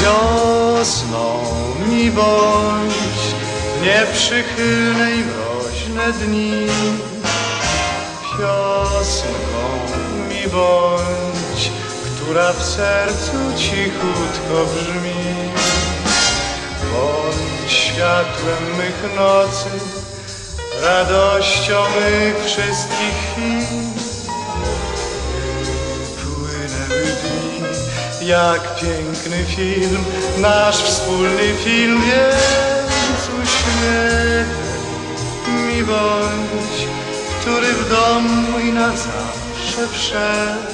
Wiosną mi bądź w nieprzychylne i mroźne dni. Piosenką mi bądź, która w sercu cichutko brzmi. Bądź światłem mych nocy, radością mych wszystkich chwil. Płynęły dni jak piękny film, nasz wspólny film, więc uśmiechem mi bądź, który w dom mój na zawsze wszedł.